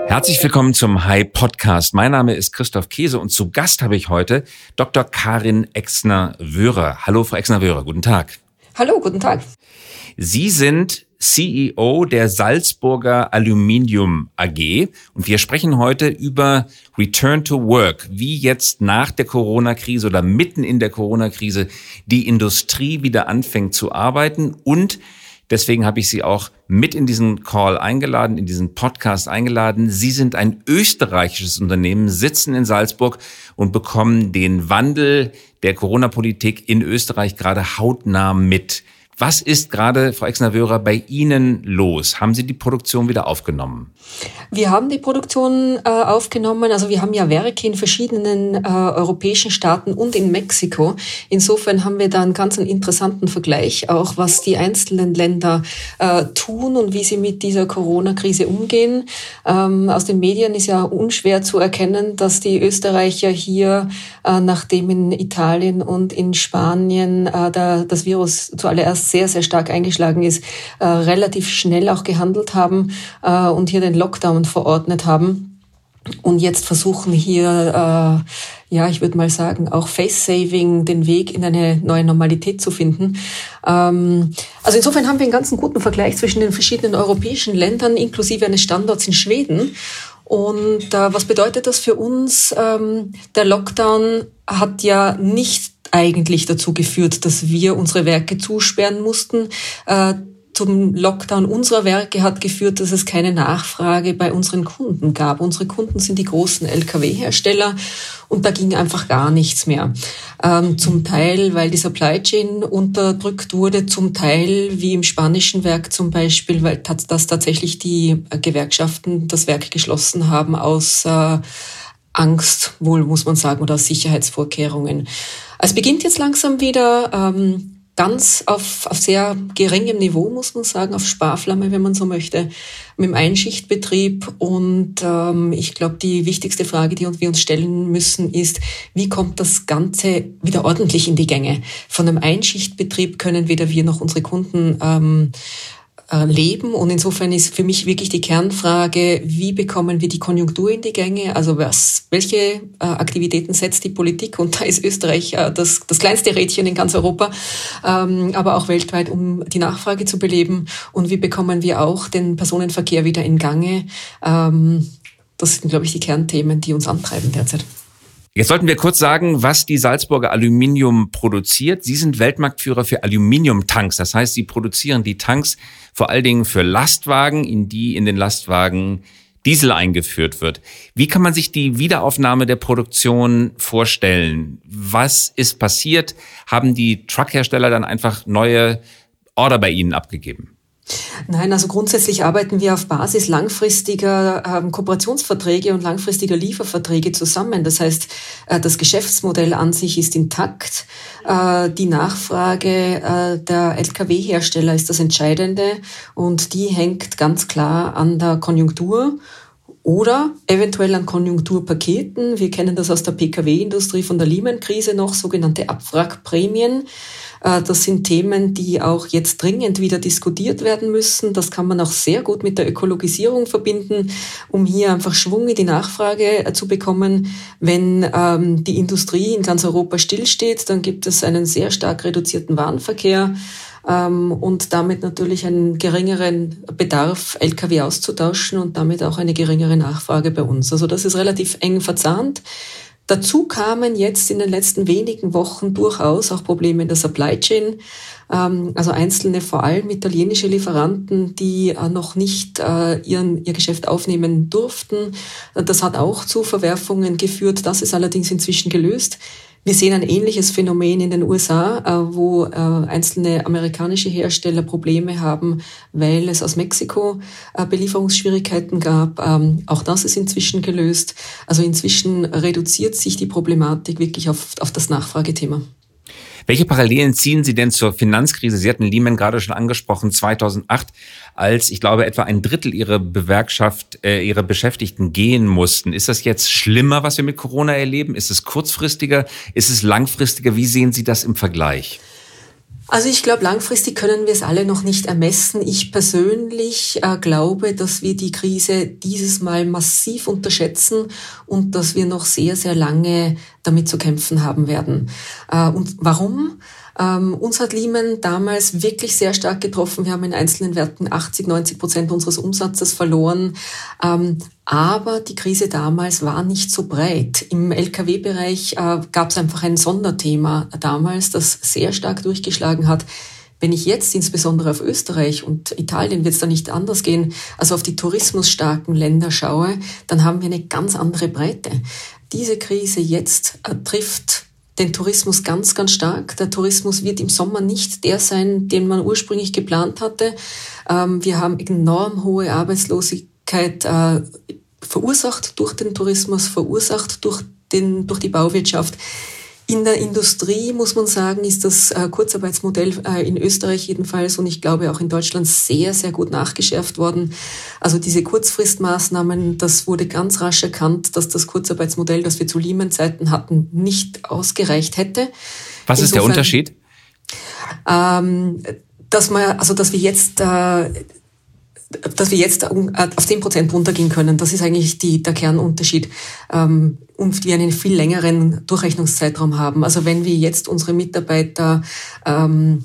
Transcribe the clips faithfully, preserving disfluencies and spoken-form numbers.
Herzlich willkommen zum Hi Podcast. Mein Name ist Christoph Käse und zu Gast habe ich heute Doktor Karin Exner-Wöhrer. Hallo, Frau Exner-Wöhrer, guten Tag. Hallo, guten Tag. Sie sind C E O der Salzburger Aluminium A G und wir sprechen heute über Return to Work, wie jetzt nach der Corona-Krise oder mitten in der Corona-Krise die Industrie wieder anfängt zu arbeiten, und deswegen habe ich Sie auch mit in diesen Call eingeladen, in diesen Podcast eingeladen. Sie sind ein österreichisches Unternehmen, sitzen in Salzburg und bekommen den Wandel der Corona-Politik in Österreich gerade hautnah mit. Was ist gerade, Frau Exner-Wöhrer, bei Ihnen los? Haben Sie die Produktion wieder aufgenommen? Wir haben die Produktion äh, aufgenommen. Also wir haben ja Werke in verschiedenen äh, europäischen Staaten und in Mexiko. Insofern haben wir da einen ganz interessanten Vergleich, auch was die einzelnen Länder äh, tun und wie sie mit dieser Corona-Krise umgehen. Ähm, aus den Medien ist ja unschwer zu erkennen, dass die Österreicher hier, äh, nachdem in Italien und in Spanien äh, da, das Virus zuallererst sehr, sehr stark eingeschlagen ist, äh, relativ schnell auch gehandelt haben äh, und hier den Lockdown verordnet haben und jetzt versuchen hier, äh, ja, ich würde mal sagen, auch Face-Saving, den Weg in eine neue Normalität zu finden. Ähm, also insofern haben wir einen ganz guten Vergleich zwischen den verschiedenen europäischen Ländern, inklusive eines Standorts in Schweden. Und äh, was bedeutet das für uns? Ähm, der Lockdown hat ja nicht eigentlich dazu geführt, dass wir unsere Werke zusperren mussten. Äh, zum Lockdown unserer Werke hat geführt, dass es keine Nachfrage bei unseren Kunden gab. Unsere Kunden sind die großen L K W-Hersteller und da ging einfach gar nichts mehr. Ähm, zum Teil, weil die Supply Chain unterdrückt wurde, zum Teil, wie im spanischen Werk zum Beispiel, weil das tatsächlich die Gewerkschaften das Werk geschlossen haben aus äh, Angst, wohl muss man sagen, oder aus Sicherheitsvorkehrungen. Es beginnt jetzt langsam wieder, ähm, ganz auf, auf sehr geringem Niveau, muss man sagen, auf Sparflamme, wenn man so möchte, mit dem Einschichtbetrieb. Und ähm, ich glaube, die wichtigste Frage, die wir uns stellen müssen, ist, wie kommt das Ganze wieder ordentlich in die Gänge? Von einem Einschichtbetrieb können weder wir noch unsere Kunden ähm, leben. Und insofern ist für mich wirklich die Kernfrage, wie bekommen wir die Konjunktur in die Gänge? Also was, welche äh, Aktivitäten setzt die Politik? Und da ist Österreich äh, das, das kleinste Rädchen in ganz Europa, ähm, aber auch weltweit, um die Nachfrage zu beleben. Und wie bekommen wir auch den Personenverkehr wieder in Gange? Ähm, das sind, glaube ich, die Kernthemen, die uns antreiben derzeit. Jetzt sollten wir kurz sagen, was die Salzburger Aluminium produziert. Sie sind Weltmarktführer für Aluminiumtanks. Das heißt, Sie produzieren die Tanks vor allen Dingen für Lastwagen, in die in den Lastwagen Diesel eingeführt wird. Wie kann man sich die Wiederaufnahme der Produktion vorstellen? Was ist passiert? Haben die Truckhersteller dann einfach neue Order bei Ihnen abgegeben? Nein, also grundsätzlich arbeiten wir auf Basis langfristiger ähm, Kooperationsverträge und langfristiger Lieferverträge zusammen. Das heißt, äh, das Geschäftsmodell an sich ist intakt. Äh, die Nachfrage äh, der L K W-Hersteller ist das Entscheidende und die hängt ganz klar an der Konjunktur oder eventuell an Konjunkturpaketen. Wir kennen das aus der P K W-Industrie von der Lehman-Krise noch, sogenannte Abwrackprämien. Das sind Themen, die auch jetzt dringend wieder diskutiert werden müssen. Das kann man auch sehr gut mit der Ökologisierung verbinden, um hier einfach Schwung in die Nachfrage zu bekommen. Wenn ähm, die Industrie in ganz Europa stillsteht, dann gibt es einen sehr stark reduzierten Warenverkehr ähm, und damit natürlich einen geringeren Bedarf, L K W auszutauschen und damit auch eine geringere Nachfrage bei uns. Also das ist relativ eng verzahnt. Dazu kamen jetzt in den letzten wenigen Wochen durchaus auch Probleme in der Supply Chain. Also einzelne, vor allem italienische Lieferanten, die noch nicht ihren, ihr Geschäft aufnehmen durften. Das hat auch zu Verwerfungen geführt. Das ist allerdings inzwischen gelöst. Wir sehen ein ähnliches Phänomen in den U S A, wo einzelne amerikanische Hersteller Probleme haben, weil es aus Mexiko Belieferungsschwierigkeiten gab. Auch das ist inzwischen gelöst. Also inzwischen reduziert sich die Problematik wirklich auf, auf das Nachfragethema. Welche Parallelen ziehen Sie denn zur Finanzkrise? Sie hatten Lehman gerade schon angesprochen, zweitausendacht, als, ich glaube, etwa ein Drittel Ihrer Gewerkschaft, äh, Ihrer Beschäftigten gehen mussten. Ist das jetzt schlimmer, was wir mit Corona erleben? Ist es kurzfristiger? Ist es langfristiger? Wie sehen Sie das im Vergleich? Also ich glaube, langfristig können wir es alle noch nicht ermessen. Ich persönlich äh, glaube, dass wir die Krise dieses Mal massiv unterschätzen und dass wir noch sehr, sehr lange damit zu kämpfen haben werden. Äh, und warum? Ähm, uns hat Lehman damals wirklich sehr stark getroffen. Wir haben in einzelnen Werten achtzig, neunzig Prozent unseres Umsatzes verloren. Ähm, aber die Krise damals war nicht so breit. Im L K W-Bereich äh, gab es einfach ein Sonderthema damals, das sehr stark durchgeschlagen hat. Wenn ich jetzt insbesondere auf Österreich und Italien, wird es da nicht anders gehen, also auf die tourismusstarken Länder schaue, dann haben wir eine ganz andere Breite. Diese Krise jetzt äh, trifft den Tourismus ganz, ganz stark. Der Tourismus wird im Sommer nicht der sein, den man ursprünglich geplant hatte. Ähm, wir haben enorm hohe Arbeitslosigkeit äh, verursacht durch den Tourismus, verursacht durch den, durch die Bauwirtschaft. In der Industrie, muss man sagen, ist das äh, Kurzarbeitsmodell äh, in Österreich jedenfalls und ich glaube auch in Deutschland sehr, sehr gut nachgeschärft worden. Also diese Kurzfristmaßnahmen, das wurde ganz rasch erkannt, dass das Kurzarbeitsmodell, das wir zu Lehman-Zeiten hatten, nicht ausgereicht hätte. Was Insofern, ist der Unterschied? Ähm, dass man, also dass wir jetzt äh, dass wir jetzt auf zehn Prozent runtergehen können. Das ist eigentlich die, der Kernunterschied. Ähm, und wir einen viel längeren Durchrechnungszeitraum haben. Also wenn wir jetzt unsere Mitarbeiter ähm,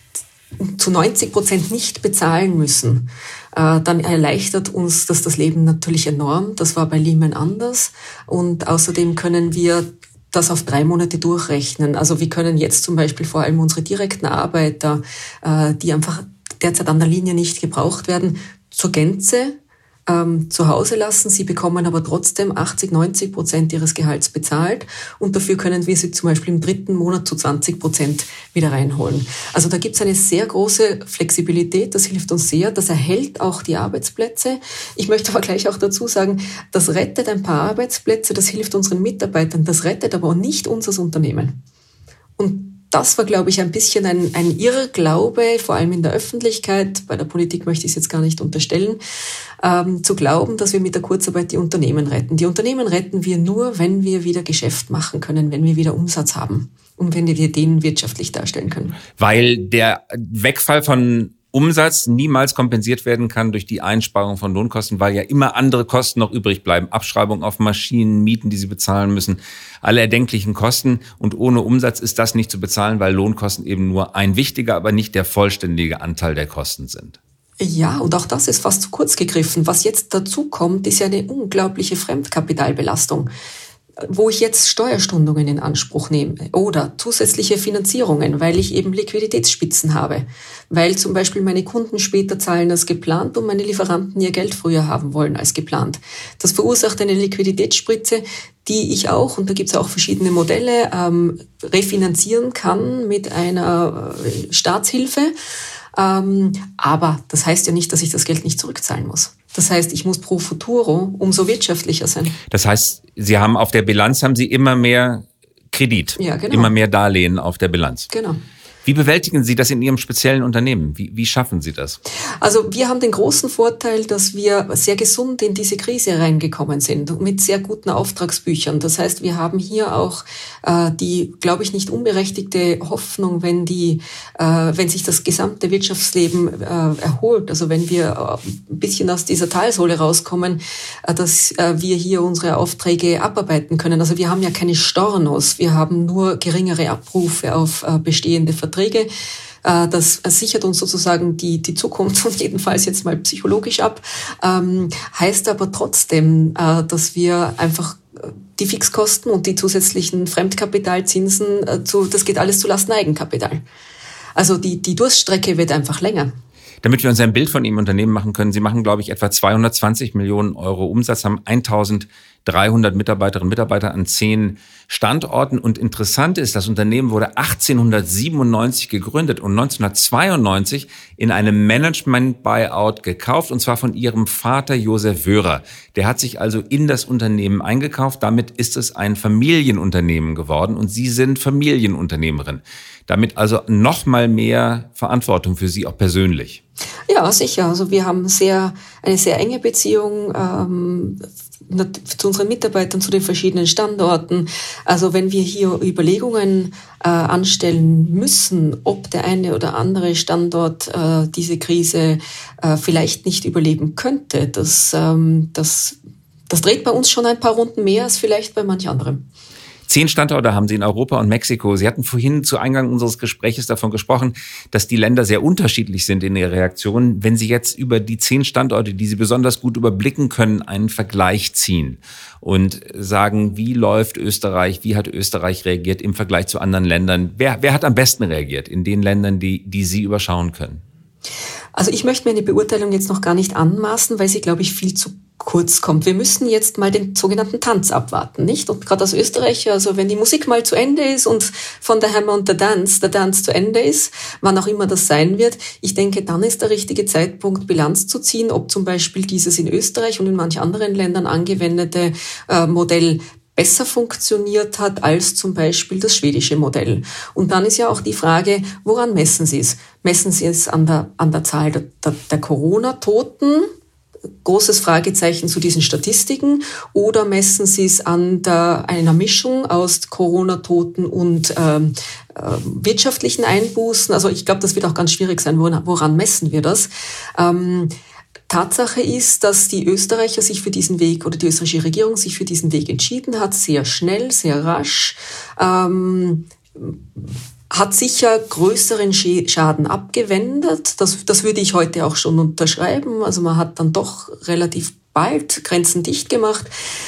zu neunzig Prozent nicht bezahlen müssen, äh, dann erleichtert uns das das Leben natürlich enorm. Das war bei Lehman anders. Und außerdem können wir das auf drei Monate durchrechnen. Also wir können jetzt zum Beispiel vor allem unsere direkten Arbeiter, äh, die einfach derzeit an der Linie nicht gebraucht werden, zur Gänze ähm, zu Hause lassen. Sie bekommen aber trotzdem achtzig, neunzig Prozent ihres Gehalts bezahlt und dafür können wir sie zum Beispiel im dritten Monat zu zwanzig Prozent wieder reinholen. Also da gibt es eine sehr große Flexibilität, das hilft uns sehr, das erhält auch die Arbeitsplätze. Ich möchte aber gleich auch dazu sagen, das rettet ein paar Arbeitsplätze, das hilft unseren Mitarbeitern, das rettet aber auch nicht unser Unternehmen. Und das war, glaube ich, ein bisschen ein, ein Irrglaube, vor allem in der Öffentlichkeit, bei der Politik möchte ich es jetzt gar nicht unterstellen, ähm, zu glauben, dass wir mit der Kurzarbeit die Unternehmen retten. Die Unternehmen retten wir nur, wenn wir wieder Geschäft machen können, wenn wir wieder Umsatz haben und wenn wir den wirtschaftlich darstellen können. Weil der Wegfall von Umsatz niemals kompensiert werden kann durch die Einsparung von Lohnkosten, weil ja immer andere Kosten noch übrig bleiben. Abschreibung auf Maschinen, Mieten, die sie bezahlen müssen, alle erdenklichen Kosten. Und ohne Umsatz ist das nicht zu bezahlen, weil Lohnkosten eben nur ein wichtiger, aber nicht der vollständige Anteil der Kosten sind. Ja, und auch das ist fast zu kurz gegriffen. Was jetzt dazu kommt, ist ja eine unglaubliche Fremdkapitalbelastung, wo ich jetzt Steuerstundungen in Anspruch nehme oder zusätzliche Finanzierungen, weil ich eben Liquiditätsspitzen habe, weil zum Beispiel meine Kunden später zahlen als geplant und meine Lieferanten ihr Geld früher haben wollen als geplant. Das verursacht eine Liquiditätsspritze, die ich auch, und da gibt es auch verschiedene Modelle, ähm, refinanzieren kann mit einer Staatshilfe. Ähm, aber das heißt ja nicht, dass ich das Geld nicht zurückzahlen muss. Das heißt, ich muss pro futuro umso wirtschaftlicher sein. Das heißt, Sie haben auf der Bilanz haben Sie immer mehr Kredit, ja, genau. immer mehr Darlehen auf der Bilanz. Genau. Wie bewältigen Sie das in Ihrem speziellen Unternehmen? Wie, wie schaffen Sie das? Also wir haben den großen Vorteil, dass wir sehr gesund in diese Krise reingekommen sind, mit sehr guten Auftragsbüchern. Das heißt, wir haben hier auch äh, die, glaube ich, nicht unberechtigte Hoffnung, wenn die, äh, wenn sich das gesamte Wirtschaftsleben äh, erholt, also wenn wir äh, ein bisschen aus dieser Talsohle rauskommen, äh, dass äh, wir hier unsere Aufträge abarbeiten können. Also wir haben ja keine Stornos, wir haben nur geringere Abrufe auf äh, bestehende Verträge. Verträge. Das sichert uns sozusagen die, die Zukunft und jedenfalls jetzt mal psychologisch ab. Ähm, heißt aber trotzdem, äh, dass wir einfach die Fixkosten und die zusätzlichen Fremdkapitalzinsen, äh, zu, das geht alles zu Lasten Eigenkapital. Also die, die Durststrecke wird einfach länger. Damit wir uns ein Bild von Ihrem Unternehmen machen können, Sie machen, glaube ich, etwa zweihundertzwanzig Millionen Euro Umsatz, haben eintausenddreihundert Mitarbeiterinnen und Mitarbeiter an zehn Standorten. Und interessant ist, das Unternehmen wurde achtzehnhundertsiebenundneunzig gegründet und neunzehnhundertzweiundneunzig in einem Management-Buyout gekauft, und zwar von Ihrem Vater Josef Wöhrer. Der hat sich also in das Unternehmen eingekauft. Damit ist es ein Familienunternehmen geworden und Sie sind Familienunternehmerin. Damit also noch mal mehr Verantwortung für Sie auch persönlich. Ja, sicher. Also wir haben sehr eine sehr enge Beziehung. Ähm, zu unseren Mitarbeitern, zu den verschiedenen Standorten. Also wenn wir hier Überlegungen äh, anstellen müssen, ob der eine oder andere Standort äh, diese Krise äh, vielleicht nicht überleben könnte, das, ähm, das, das dreht bei uns schon ein paar Runden mehr als vielleicht bei manch anderem. Zehn Standorte haben Sie in Europa und Mexiko. Sie hatten vorhin zu Eingang unseres Gespräches davon gesprochen, dass die Länder sehr unterschiedlich sind in ihrer Reaktion. Wenn Sie jetzt über die zehn Standorte, die Sie besonders gut überblicken können, einen Vergleich ziehen und sagen, wie läuft Österreich, wie hat Österreich reagiert im Vergleich zu anderen Ländern? Wer, wer hat am besten reagiert in den Ländern, die, die Sie überschauen können? Also ich möchte mir eine Beurteilung jetzt noch gar nicht anmaßen, weil sie, glaube ich, viel zu kurz kommt. Wir müssen jetzt mal den sogenannten Tanz abwarten, nicht? Und gerade als Österreicher, also wenn die Musik mal zu Ende ist und von der Hammer und der Dance, der Dance zu Ende ist, wann auch immer das sein wird, ich denke, dann ist der richtige Zeitpunkt, Bilanz zu ziehen, ob zum Beispiel dieses in Österreich und in manch anderen Ländern angewendete äh, Modell besser funktioniert hat als zum Beispiel das schwedische Modell. Und dann ist ja auch die Frage, woran messen Sie es? Messen Sie es an der, an der Zahl der, der, der Corona-Toten? Großes Fragezeichen zu diesen Statistiken. Oder messen Sie es an der, einer Mischung aus Corona-Toten und ähm, äh, wirtschaftlichen Einbußen? Also ich glaube, das wird auch ganz schwierig sein. Woran, woran messen wir das? Ähm, Tatsache ist, dass die Österreicher sich für diesen Weg oder die österreichische Regierung sich für diesen Weg entschieden hat, sehr schnell, sehr rasch, ähm, hat sicher größeren Schaden abgewendet. Das, das würde ich heute auch schon unterschreiben. Also man hat dann doch relativ bald Grenzen dicht gemacht.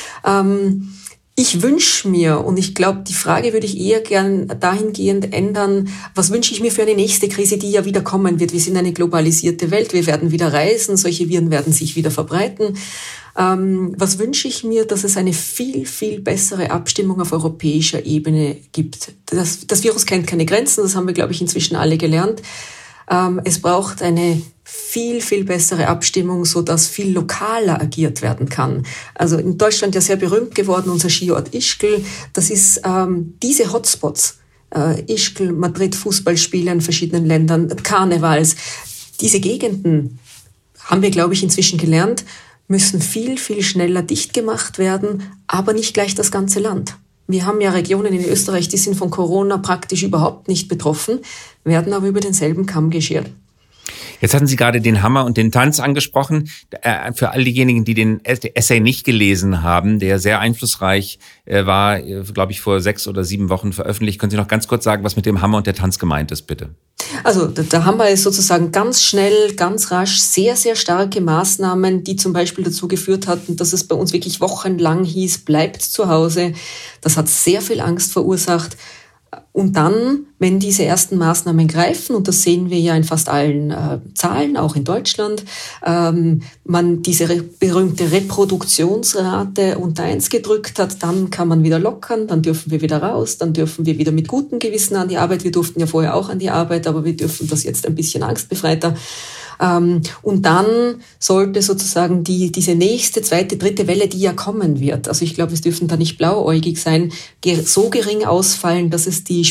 Ähm, Ich wünsche mir, und ich glaube, die Frage würde ich eher gern dahingehend ändern, was wünsche ich mir für eine nächste Krise, die ja wieder kommen wird. Wir sind eine globalisierte Welt, wir werden wieder reisen, solche Viren werden sich wieder verbreiten. Ähm, was wünsche ich mir, dass es eine viel, viel bessere Abstimmung auf europäischer Ebene gibt. Das, das Virus kennt keine Grenzen, das haben wir, glaube ich, inzwischen alle gelernt. Ähm, es braucht eine viel, viel bessere Abstimmung, so dass viel lokaler agiert werden kann. Also in Deutschland ja sehr berühmt geworden, unser Skiort Ischgl. Das ist ähm, diese Hotspots, äh, Ischgl, Madrid, Fußballspiele in verschiedenen Ländern, Karnevals. Diese Gegenden, haben wir, glaube ich, inzwischen gelernt, müssen viel, viel schneller dicht gemacht werden, aber nicht gleich das ganze Land. Wir haben ja Regionen in Österreich, die sind von Corona praktisch überhaupt nicht betroffen, werden aber über denselben Kamm geschert. Jetzt hatten Sie gerade den Hammer und den Tanz angesprochen. Für all diejenigen, die den Essay nicht gelesen haben, der sehr einflussreich war, glaube ich, vor sechs oder sieben Wochen veröffentlicht. Können Sie noch ganz kurz sagen, was mit dem Hammer und der Tanz gemeint ist, bitte? Also der Hammer ist sozusagen ganz schnell, ganz rasch, sehr, sehr starke Maßnahmen, die zum Beispiel dazu geführt hatten, dass es bei uns wirklich wochenlang hieß, bleibt zu Hause. Das hat sehr viel Angst verursacht. Und dann, wenn diese ersten Maßnahmen greifen, und das sehen wir ja in fast allen äh, Zahlen, auch in Deutschland, ähm, man diese re- berühmte Reproduktionsrate unter eins gedrückt hat, dann kann man wieder lockern, dann dürfen wir wieder raus, dann dürfen wir wieder mit gutem Gewissen an die Arbeit. Wir durften ja vorher auch an die Arbeit, aber wir dürfen das jetzt ein bisschen angstbefreiter. Ähm, und dann sollte sozusagen die diese nächste, zweite, dritte Welle, die ja kommen wird, also ich glaube, es dürfen da nicht blauäugig sein, ge- so gering ausfallen, dass es die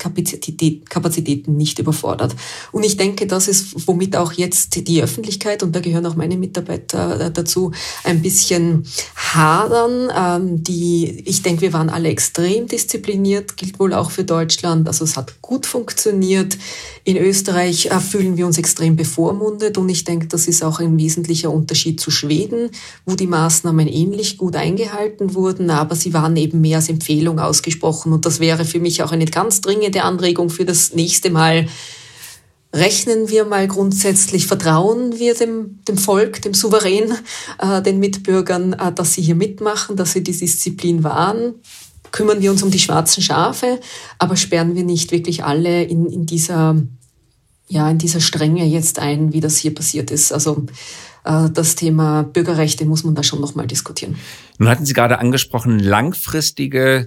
Spitalskapazitäten nicht überfordert. Und ich denke, das ist, womit auch jetzt die Öffentlichkeit, und da gehören auch meine Mitarbeiter dazu, ein bisschen hadern. Ähm, die, ich denke, wir waren alle extrem diszipliniert, gilt wohl auch für Deutschland, also es hat gut funktioniert. In Österreich äh, fühlen wir uns extrem bevormundet. Und ich denke, das ist auch ein wesentlicher Unterschied zu Schweden, wo die Maßnahmen ähnlich gut eingehalten wurden, aber sie waren eben mehr als Empfehlung ausgesprochen. Und das wäre für mich auch eine ganz dringende Anregung für das nächste Mal. Rechnen wir mal grundsätzlich, vertrauen wir dem, dem Volk, dem Souverän, äh, den Mitbürgern, äh, dass sie hier mitmachen, dass sie die Disziplin wahren. Kümmern wir uns um die schwarzen Schafe, aber sperren wir nicht wirklich alle in, in dieser ja, in dieser Strenge jetzt ein, wie das hier passiert ist. Also äh, das Thema Bürgerrechte muss man da schon nochmal diskutieren. Nun hatten Sie gerade angesprochen, langfristige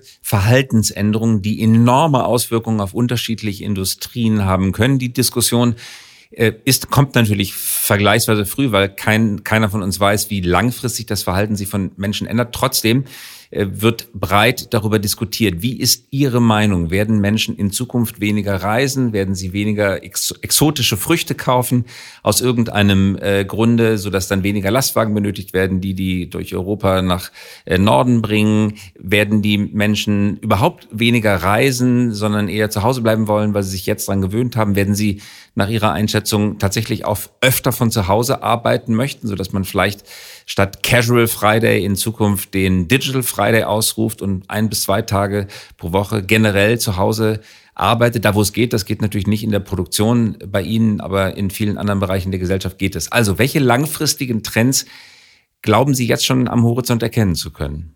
Verhaltensänderungen, die enorme Auswirkungen auf unterschiedliche Industrien haben können. Die Diskussion ist, kommt natürlich vergleichsweise früh, weil kein, keiner von uns weiß, wie langfristig das Verhalten sich von Menschen ändert. Trotzdem wird breit darüber diskutiert. Wie ist Ihre Meinung? Werden Menschen in Zukunft weniger reisen? Werden sie weniger ex- exotische Früchte kaufen aus irgendeinem äh, Grunde, sodass dann weniger Lastwagen benötigt werden, die die durch Europa nach äh, Norden bringen? Werden die Menschen überhaupt weniger reisen, sondern eher zu Hause bleiben wollen, weil sie sich jetzt daran gewöhnt haben? Werden sie nach Ihrer Einschätzung tatsächlich auch öfter von zu Hause arbeiten möchten, sodass man vielleicht statt Casual Friday in Zukunft den Digital Friday ausruft und ein bis zwei Tage pro Woche generell zu Hause arbeitet, da wo es geht. Das geht natürlich nicht in der Produktion bei Ihnen, aber in vielen anderen Bereichen der Gesellschaft geht es. Also, welche langfristigen Trends glauben Sie jetzt schon am Horizont erkennen zu können?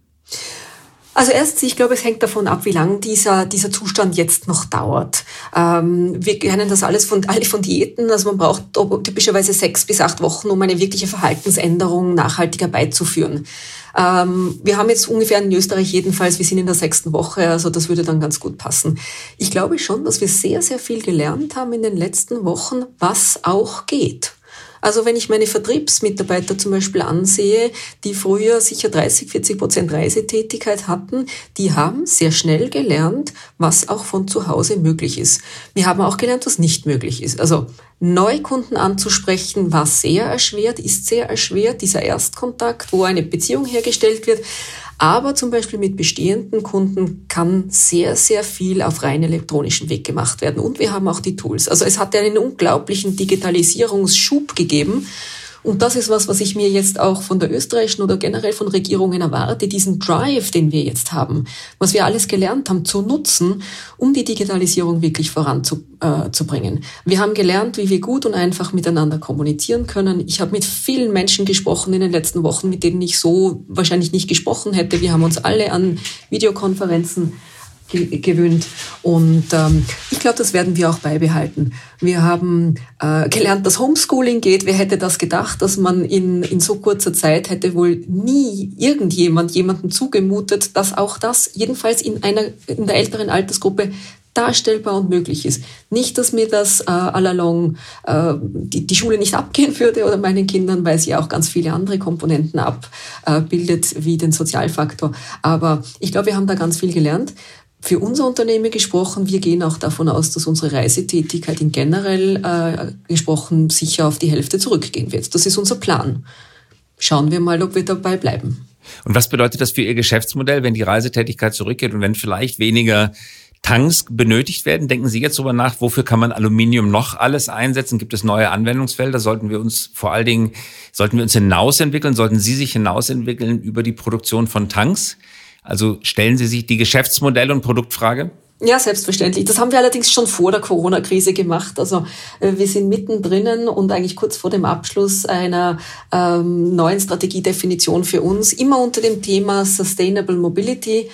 Also erstens, ich glaube, es hängt davon ab, wie lang dieser dieser Zustand jetzt noch dauert. Ähm, wir kennen das alles von alle von Diäten. Also man braucht typischerweise sechs bis acht Wochen, um eine wirkliche Verhaltensänderung nachhaltig herbeizuführen. Ähm, wir haben jetzt ungefähr in Österreich jedenfalls, wir sind in der sechsten Woche, also das würde dann ganz gut passen. Ich glaube schon, dass wir sehr, sehr viel gelernt haben in den letzten Wochen, was auch geht. Also wenn ich meine Vertriebsmitarbeiter zum Beispiel ansehe, die früher sicher dreißig, vierzig Prozent Reisetätigkeit hatten, die haben sehr schnell gelernt, was auch von zu Hause möglich ist. Wir haben auch gelernt, was nicht möglich ist. Also Neukunden anzusprechen war sehr erschwert, ist sehr erschwert, dieser Erstkontakt, wo eine Beziehung hergestellt wird. Aber zum Beispiel mit bestehenden Kunden kann sehr, sehr viel auf rein elektronischen Weg gemacht werden. Und wir haben auch die Tools. Also es hat einen unglaublichen Digitalisierungsschub gegeben. Und das ist was, was ich mir jetzt auch von der österreichischen oder generell von Regierungen erwarte, diesen Drive, den wir jetzt haben, was wir alles gelernt haben, zu nutzen, um die Digitalisierung wirklich voranzubringen. Wir haben gelernt, wie wir gut und einfach miteinander kommunizieren können. Ich habe mit vielen Menschen gesprochen in den letzten Wochen, mit denen ich so wahrscheinlich nicht gesprochen hätte. Wir haben uns alle an Videokonferenzen gewöhnt und ähm, ich glaube, das werden wir auch beibehalten. Wir haben äh, gelernt, dass Homeschooling geht. Wer hätte das gedacht, dass man in in so kurzer Zeit hätte wohl nie irgendjemand jemandem zugemutet, dass auch das jedenfalls in einer in der älteren Altersgruppe darstellbar und möglich ist. Nicht, dass mir das äh, allalong äh, die, die Schule nicht abgehen würde oder meinen Kindern, weil sie auch ganz viele andere Komponenten abbildet, äh, wie den Sozialfaktor. Aber ich glaube, wir haben da ganz viel gelernt. Für unser Unternehmen gesprochen, wir gehen auch davon aus, dass unsere Reisetätigkeit in generell äh, gesprochen sicher auf die Hälfte zurückgehen wird. Das ist unser Plan. Schauen wir mal, ob wir dabei bleiben. Und was bedeutet das für Ihr Geschäftsmodell, wenn die Reisetätigkeit zurückgeht und wenn vielleicht weniger Tanks benötigt werden? Denken Sie jetzt darüber nach, wofür kann man Aluminium noch alles einsetzen? Gibt es neue Anwendungsfelder? Sollten wir uns vor allen Dingen, sollten wir uns hinausentwickeln? Sollten Sie sich hinausentwickeln über die Produktion von Tanks? Also stellen Sie sich die Geschäftsmodell- und Produktfrage? Ja, selbstverständlich. Das haben wir allerdings schon vor der Corona-Krise gemacht. Also wir sind mittendrin und eigentlich kurz vor dem Abschluss einer ähm, neuen Strategiedefinition für uns, immer unter dem Thema Sustainable Mobility.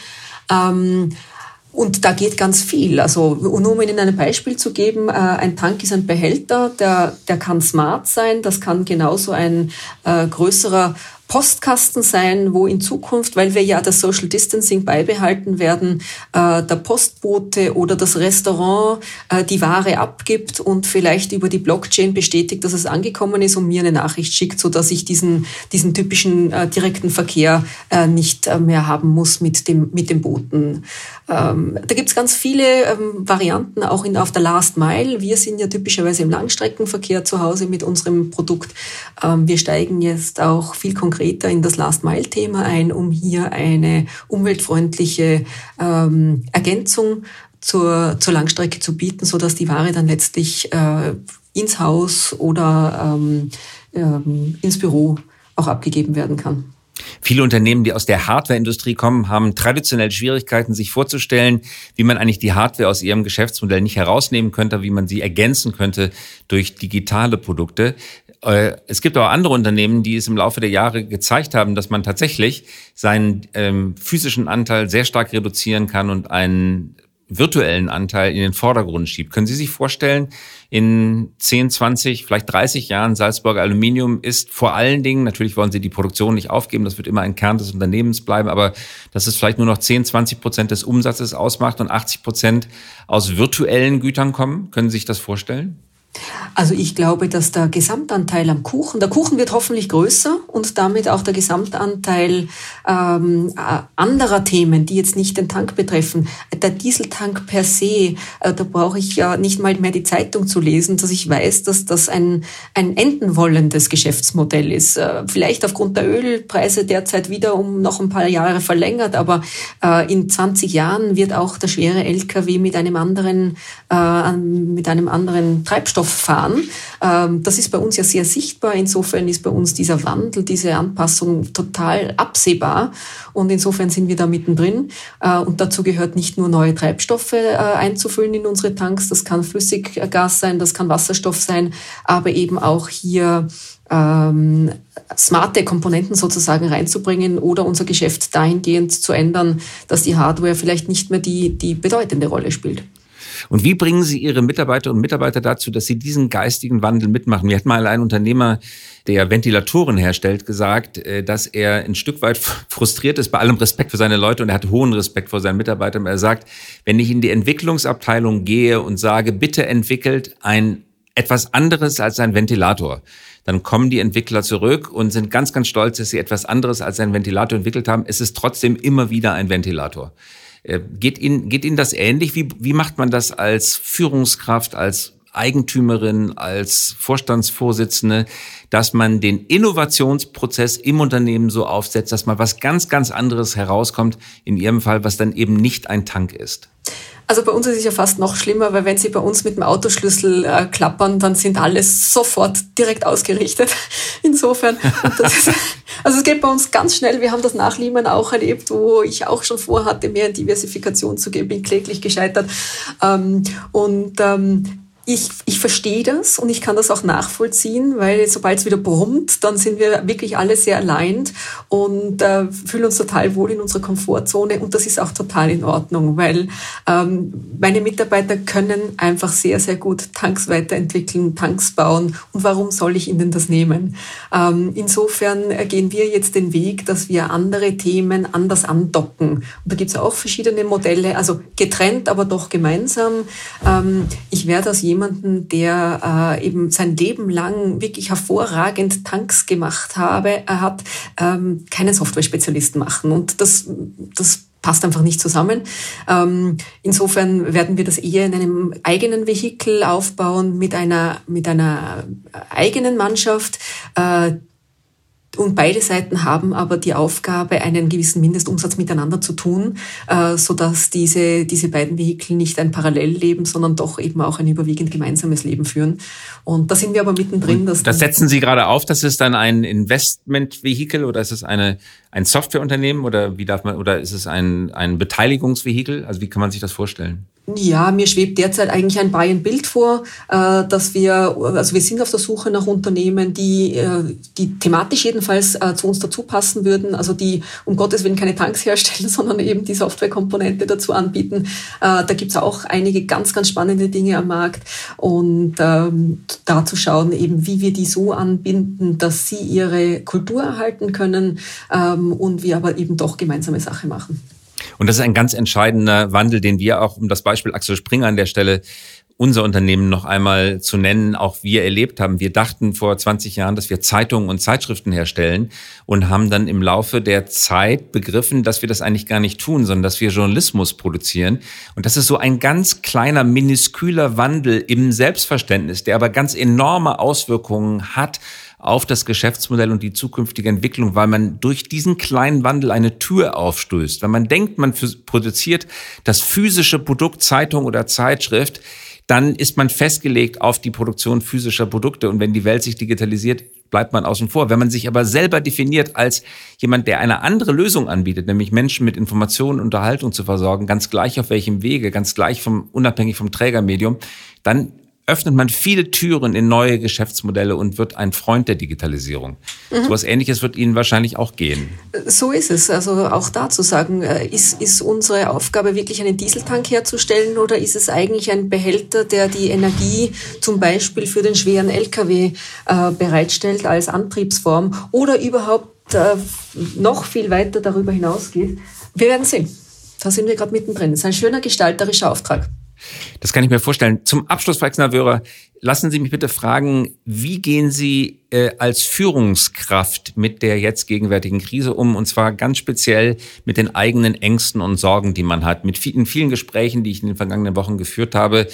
Ähm, Und da geht ganz viel. Also nur um Ihnen ein Beispiel zu geben, ein Tank ist ein Behälter, der, der kann smart sein, das kann genauso ein äh, größerer Postkasten sein, wo in Zukunft, weil wir ja das Social Distancing beibehalten werden, äh, der Postbote oder das Restaurant äh, die Ware abgibt und vielleicht über die Blockchain bestätigt, dass es angekommen ist und mir eine Nachricht schickt, so dass ich diesen diesen typischen äh, direkten Verkehr äh, nicht äh, mehr haben muss mit dem mit dem Boten. Ähm, da gibt's ganz viele ähm, Varianten, auch in, auf der Last Mile. Wir sind ja typischerweise im Langstreckenverkehr zu Hause mit unserem Produkt. Ähm, wir steigen jetzt auch viel konkreter in das Last-Mile-Thema ein, um hier eine umweltfreundliche ähm, Ergänzung zur, zur Langstrecke zu bieten, sodass die Ware dann letztlich äh, ins Haus oder ähm, ähm, ins Büro auch abgegeben werden kann. Viele Unternehmen, die aus der Hardwareindustrie kommen, haben traditionell Schwierigkeiten, sich vorzustellen, wie man eigentlich die Hardware aus ihrem Geschäftsmodell nicht herausnehmen könnte, wie man sie ergänzen könnte durch digitale Produkte. Es gibt auch andere Unternehmen, die es im Laufe der Jahre gezeigt haben, dass man tatsächlich seinen ähm, physischen Anteil sehr stark reduzieren kann und einen virtuellen Anteil in den Vordergrund schiebt. Können Sie sich vorstellen, in zehn, zwanzig, vielleicht dreißig Jahren Salzburger Aluminium ist vor allen Dingen, natürlich wollen Sie die Produktion nicht aufgeben, das wird immer ein Kern des Unternehmens bleiben, aber dass es vielleicht nur noch zehn, zwanzig Prozent des Umsatzes ausmacht und achtzig Prozent aus virtuellen Gütern kommen? Können Sie sich das vorstellen? Also ich glaube, dass der Gesamtanteil am Kuchen, der Kuchen wird hoffentlich größer und damit auch der Gesamtanteil ähm, anderer Themen, die jetzt nicht den Tank betreffen. Der Dieseltank per se, äh, da brauche ich ja nicht mal mehr die Zeitung zu lesen, dass ich weiß, dass das ein, ein enden wollendes Geschäftsmodell ist. Äh, vielleicht aufgrund der Ölpreise derzeit wieder um noch ein paar Jahre verlängert, aber äh, in zwanzig Jahren wird auch der schwere L K W mit einem anderen, äh, mit einem anderen Treibstoff fahren. Das ist bei uns ja sehr sichtbar. Insofern ist bei uns dieser Wandel, diese Anpassung total absehbar. Und insofern sind wir da mittendrin. Und dazu gehört nicht nur neue Treibstoffe einzufüllen in unsere Tanks. Das kann Flüssiggas sein, das kann Wasserstoff sein, aber eben auch hier ähm, smarte Komponenten sozusagen reinzubringen oder unser Geschäft dahingehend zu ändern, dass die Hardware vielleicht nicht mehr die, die bedeutende Rolle spielt. Und wie bringen Sie Ihre Mitarbeiterinnen und Mitarbeiter dazu, dass sie diesen geistigen Wandel mitmachen? Mir hat mal ein Unternehmer, der Ventilatoren herstellt, gesagt, dass er ein Stück weit frustriert ist, bei allem Respekt für seine Leute, und er hat hohen Respekt vor seinen Mitarbeitern. Er sagt, wenn ich in die Entwicklungsabteilung gehe und sage, bitte entwickelt ein etwas anderes als ein Ventilator, dann kommen die Entwickler zurück und sind ganz, ganz stolz, dass sie etwas anderes als ein Ventilator entwickelt haben. Es ist trotzdem immer wieder ein Ventilator. Geht Ihnen, geht Ihnen das ähnlich? Wie, wie macht man das als Führungskraft, als Eigentümerin, als Vorstandsvorsitzende, dass man den Innovationsprozess im Unternehmen so aufsetzt, dass mal was ganz, ganz anderes herauskommt, in Ihrem Fall, was dann eben nicht ein Tank ist? Also bei uns ist es ja fast noch schlimmer, weil wenn Sie bei uns mit dem Autoschlüssel äh, klappern, dann sind alles sofort direkt ausgerichtet. Insofern, und das ist, also es geht bei uns ganz schnell. Wir haben das nach Lehman auch erlebt, wo ich auch schon vorhatte, mehr in Diversifikation zu gehen, bin kläglich gescheitert. Ähm, und ähm, Ich, ich verstehe das und ich kann das auch nachvollziehen, weil sobald es wieder brummt, dann sind wir wirklich alle sehr allein und äh, fühlen uns total wohl in unserer Komfortzone, und das ist auch total in Ordnung, weil ähm, meine Mitarbeiter können einfach sehr, sehr gut Tanks weiterentwickeln, Tanks bauen, und warum soll ich ihnen das nehmen? Ähm, insofern gehen wir jetzt den Weg, dass wir andere Themen anders andocken, und da gibt es auch verschiedene Modelle, also getrennt, aber doch gemeinsam. Ähm, ich werde aus jemanden, der äh, eben sein Leben lang wirklich hervorragend Tanks gemacht habe, er hat ähm, keinen Software-Spezialisten machen, und das, das passt einfach nicht zusammen. Ähm, insofern werden wir das eher in einem eigenen Vehikel aufbauen, mit einer, mit einer eigenen Mannschaft, äh, und beide Seiten haben aber die Aufgabe, einen gewissen Mindestumsatz miteinander zu tun, äh, sodass diese, diese beiden Vehikel nicht ein Parallelleben, sondern doch eben auch ein überwiegend gemeinsames Leben führen. Und da sind wir aber mittendrin. Dass das setzen Sie gerade auf, das ist dann ein Investmentvehikel, oder ist es eine, ein Softwareunternehmen, oder wie darf man, oder ist es ein, ein Beteiligungsvehikel? Also wie kann man sich das vorstellen? Ja, mir schwebt derzeit eigentlich ein Buy-and-Build vor, äh, dass wir, also wir sind auf der Suche nach Unternehmen, die, äh, die thematisch jedenfalls äh, zu uns dazu passen würden, also die um Gottes Willen keine Tanks herstellen, sondern eben die Softwarekomponente dazu anbieten. Äh, da gibt's auch einige ganz, ganz spannende Dinge am Markt, und ähm, da zu schauen eben, wie wir die so anbinden, dass sie ihre Kultur erhalten können, ähm, und wir aber eben doch gemeinsame Sache machen. Und das ist ein ganz entscheidender Wandel, den wir auch, um das Beispiel Axel Springer an der Stelle, unser Unternehmen noch einmal zu nennen, auch wir erlebt haben. Wir dachten vor zwanzig Jahren, dass wir Zeitungen und Zeitschriften herstellen, und haben dann im Laufe der Zeit begriffen, dass wir das eigentlich gar nicht tun, sondern dass wir Journalismus produzieren. Und das ist so ein ganz kleiner, minusküler Wandel im Selbstverständnis, der aber ganz enorme Auswirkungen hat auf das Geschäftsmodell und die zukünftige Entwicklung, weil man durch diesen kleinen Wandel eine Tür aufstößt. Wenn man denkt, man produziert das physische Produkt, Zeitung oder Zeitschrift, dann ist man festgelegt auf die Produktion physischer Produkte, und wenn die Welt sich digitalisiert, bleibt man außen vor. Wenn man sich aber selber definiert als jemand, der eine andere Lösung anbietet, nämlich Menschen mit Informationen und Unterhaltung zu versorgen, ganz gleich auf welchem Wege, ganz gleich vom, unabhängig vom Trägermedium, dann öffnet man viele Türen in neue Geschäftsmodelle und wird ein Freund der Digitalisierung. Mhm. So was Ähnliches wird Ihnen wahrscheinlich auch gehen. So ist es. Also auch da zu sagen, ist, ist unsere Aufgabe wirklich einen Dieseltank herzustellen, oder ist es eigentlich ein Behälter, der die Energie zum Beispiel für den schweren L K W äh, bereitstellt als Antriebsform, oder überhaupt äh, noch viel weiter darüber hinausgeht? Wir werden sehen. Da sind wir gerade mittendrin. Das ist ein schöner gestalterischer Auftrag. Das kann ich mir vorstellen. Zum Abschluss, Frau Exner-Wöhrer, lassen Sie mich bitte fragen, wie gehen Sie äh, als Führungskraft mit der jetzt gegenwärtigen Krise um? Und zwar ganz speziell mit den eigenen Ängsten und Sorgen, die man hat. Mit vielen, vielen Gesprächen, die ich in den vergangenen Wochen geführt habe,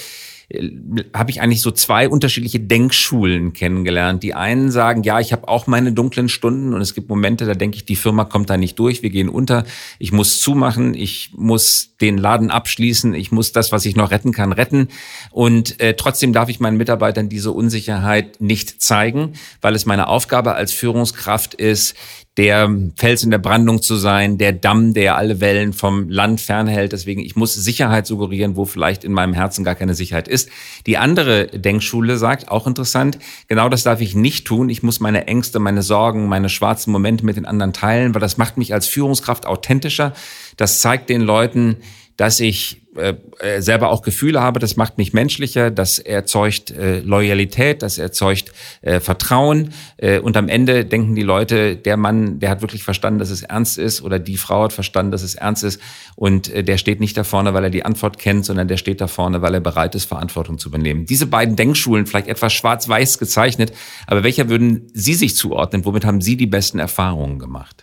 habe ich eigentlich so zwei unterschiedliche Denkschulen kennengelernt. Die einen sagen, ja, ich habe auch meine dunklen Stunden und es gibt Momente, da denke ich, die Firma kommt da nicht durch, wir gehen unter, ich muss zumachen, ich muss den Laden abschließen, ich muss das, was ich noch retten kann, retten und äh, trotzdem darf ich meinen Mitarbeitern diese Unsicherheit nicht zeigen, weil es meine Aufgabe als Führungskraft ist, der Fels in der Brandung zu sein, der Damm, der alle Wellen vom Land fernhält. Deswegen, ich muss Sicherheit suggerieren, wo vielleicht in meinem Herzen gar keine Sicherheit ist. Die andere Denkschule sagt, auch interessant, genau das darf ich nicht tun. Ich muss meine Ängste, meine Sorgen, meine schwarzen Momente mit den anderen teilen, weil das macht mich als Führungskraft authentischer. Das zeigt den Leuten, dass ich äh, selber auch Gefühle habe, das macht mich menschlicher, das erzeugt äh, Loyalität, das erzeugt äh, Vertrauen äh, und am Ende denken die Leute, der Mann, der hat wirklich verstanden, dass es ernst ist oder die Frau hat verstanden, dass es ernst ist und äh, der steht nicht da vorne, weil er die Antwort kennt, sondern der steht da vorne, weil er bereit ist, Verantwortung zu übernehmen. Diese beiden Denkschulen, vielleicht etwas schwarz-weiß gezeichnet, aber welcher würden Sie sich zuordnen? Womit haben Sie die besten Erfahrungen gemacht?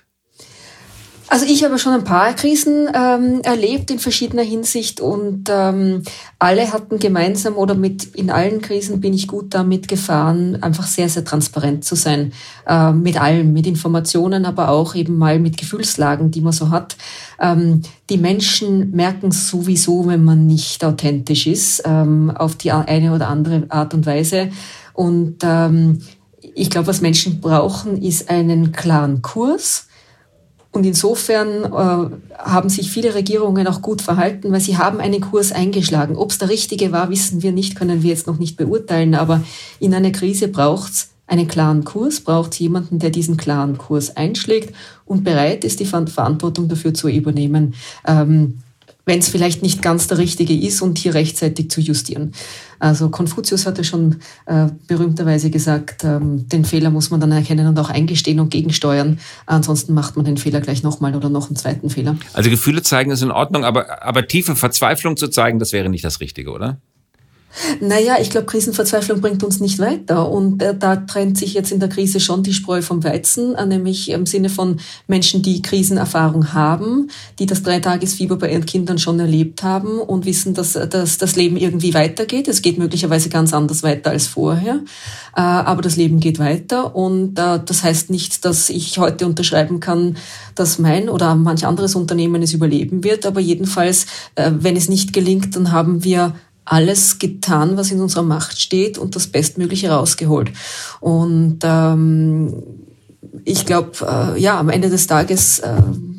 Also ich habe schon ein paar Krisen ähm, erlebt in verschiedener Hinsicht und ähm, alle hatten gemeinsam oder mit in allen Krisen bin ich gut damit gefahren, einfach sehr, sehr transparent zu sein. Äh, mit allem, mit Informationen, aber auch eben mal mit Gefühlslagen, die man so hat. Ähm, die Menschen merken sowieso, wenn man nicht authentisch ist, ähm, auf die eine oder andere Art und Weise. Und ähm, ich glaube, was Menschen brauchen, ist einen klaren Kurs. Und insofern äh, haben sich viele Regierungen auch gut verhalten, weil sie haben einen Kurs eingeschlagen. Ob es der richtige war, wissen wir nicht, können wir jetzt noch nicht beurteilen. Aber in einer Krise braucht es einen klaren Kurs, braucht es jemanden, der diesen klaren Kurs einschlägt und bereit ist, die Verantwortung dafür zu übernehmen, ähm, wenn es vielleicht nicht ganz der richtige ist und hier rechtzeitig zu justieren. Also Konfuzius hatte schon äh, berühmterweise gesagt, ähm, den Fehler muss man dann erkennen und auch eingestehen und gegensteuern. Ansonsten macht man den Fehler gleich nochmal oder noch einen zweiten Fehler. Also Gefühle zeigen ist in Ordnung, aber, aber tiefe Verzweiflung zu zeigen, das wäre nicht das Richtige, oder? Naja, ich glaube, Krisenverzweiflung bringt uns nicht weiter. Und äh, da trennt sich jetzt in der Krise schon die Spreu vom Weizen, äh, nämlich im Sinne von Menschen, die Krisenerfahrung haben, die das Dreitagesfieber bei ihren Kindern schon erlebt haben und wissen, dass, dass das Leben irgendwie weitergeht. Es geht möglicherweise ganz anders weiter als vorher, äh, aber das Leben geht weiter. Und äh, das heißt nicht, dass ich heute unterschreiben kann, dass mein oder manch anderes Unternehmen es überleben wird. Aber jedenfalls, äh, wenn es nicht gelingt, dann haben wir alles getan, was in unserer Macht steht und das Bestmögliche rausgeholt. Und ähm, ich glaube, äh, ja, am Ende des Tages äh,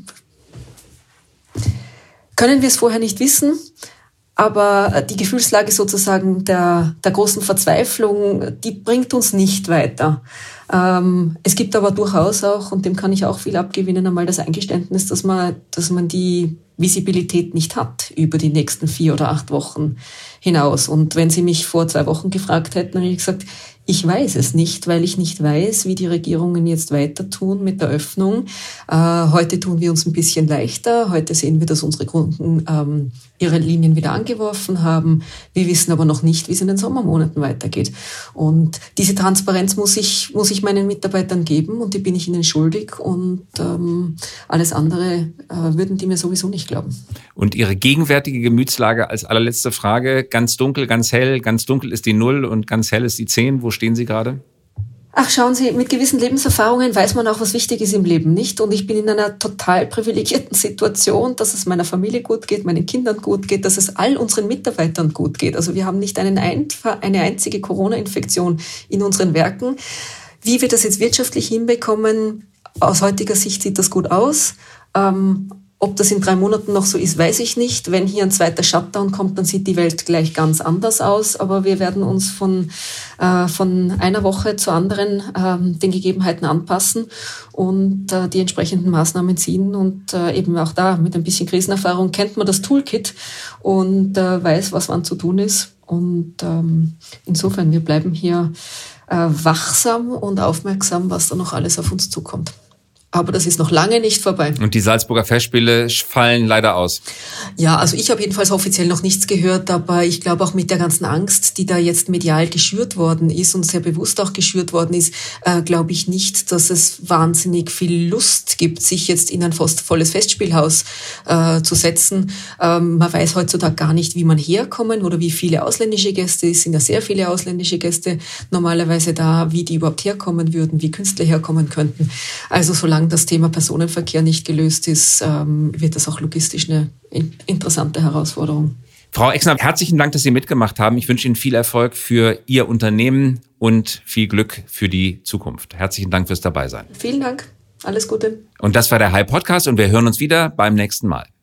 können wir es vorher nicht wissen, aber die Gefühlslage sozusagen der, der großen Verzweiflung, die bringt uns nicht weiter. Ähm, es gibt aber durchaus auch, und dem kann ich auch viel abgewinnen, einmal das Eingeständnis, dass man, dass man die Visibilität nicht hat über die nächsten vier oder acht Wochen hinaus. Und wenn Sie mich vor zwei Wochen gefragt hätten, dann hätte ich gesagt, ich weiß es nicht, weil ich nicht weiß, wie die Regierungen jetzt weiter tun mit der Öffnung. Äh, heute tun wir uns ein bisschen leichter. Heute sehen wir, dass unsere Kunden ähm, ihre Linien wieder angeworfen haben. Wir wissen aber noch nicht, wie es in den Sommermonaten weitergeht. Und diese Transparenz muss ich, muss ich meinen Mitarbeitern geben und die bin ich ihnen schuldig. Und ähm, alles andere äh, würden die mir sowieso nicht glauben. Und Ihre gegenwärtige Gemütslage als allerletzte Frage, ganz dunkel, ganz hell, ganz dunkel ist die Null und ganz hell ist die Zehn. Wo stehen Sie gerade? Ach, schauen Sie, mit gewissen Lebenserfahrungen weiß man auch, was wichtig ist im Leben, nicht? Und ich bin in einer total privilegierten Situation, dass es meiner Familie gut geht, meinen Kindern gut geht, dass es all unseren Mitarbeitern gut geht. Also wir haben nicht einen ein, eine einzige Corona-Infektion in unseren Werken. Wie wir das jetzt wirtschaftlich hinbekommen, aus heutiger Sicht sieht das gut aus. Ähm, Ob das in drei Monaten noch so ist, weiß ich nicht. Wenn hier ein zweiter Shutdown kommt, dann sieht die Welt gleich ganz anders aus. Aber wir werden uns von, äh, von einer Woche zur anderen äh, den Gegebenheiten anpassen und äh, die entsprechenden Maßnahmen ziehen. Und äh, eben auch da mit ein bisschen Krisenerfahrung kennt man das Toolkit und äh, weiß, was wann zu tun ist. Und ähm, insofern, wir bleiben hier äh, wachsam und aufmerksam, was da noch alles auf uns zukommt. Aber das ist noch lange nicht vorbei. Und die Salzburger Festspiele fallen leider aus. Ja, also ich habe jedenfalls offiziell noch nichts gehört, aber ich glaube auch mit der ganzen Angst, die da jetzt medial geschürt worden ist und sehr bewusst auch geschürt worden ist, äh, glaube ich nicht, dass es wahnsinnig viel Lust gibt, sich jetzt in ein fast volles Festspielhaus äh, zu setzen. Ähm, man weiß heutzutage gar nicht, wie man herkommen oder wie viele ausländische Gäste, es sind ja sehr viele ausländische Gäste normalerweise da, wie die überhaupt herkommen würden, wie Künstler herkommen könnten. Also solange das Thema Personenverkehr nicht gelöst ist, ähm, wird das auch logistisch eine interessante Herausforderung. Frau Exner, herzlichen Dank, dass Sie mitgemacht haben. Ich wünsche Ihnen viel Erfolg für Ihr Unternehmen und viel Glück für die Zukunft. Herzlichen Dank fürs Dabeisein. Vielen Dank. Alles Gute. Und das war der H I Podcast und wir hören uns wieder beim nächsten Mal.